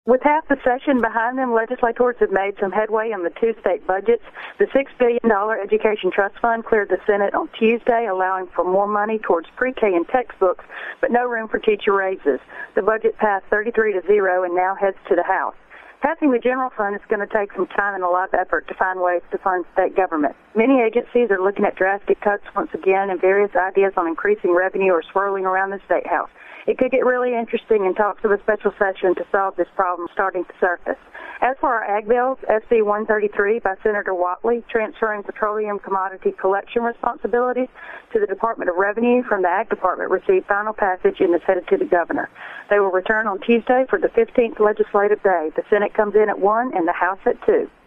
With half the session behind them, legislators have made some headway on the two state budgets. The $6 billion Education Trust Fund cleared the Senate on Tuesday, allowing for more money towards pre-K and textbooks, but no room for teacher raises. The budget passed 33-0 and now heads to the House. Passing the general fund is going to take some time and a lot of effort to find ways to fund state government. Many agencies are looking at drastic cuts once again, and various ideas on increasing revenue are swirling around the State House. It could get really interesting in talks of a special session to solve this problem starting to surface. As for our ag bills, SB 133 by Senator Whatley, transferring petroleum commodity collection responsibilities to the Department of Revenue from the Ag Department, received final passage and is headed to the governor. They will return on Tuesday for the 15th legislative day. The Senate comes in at 1 and the House at 2.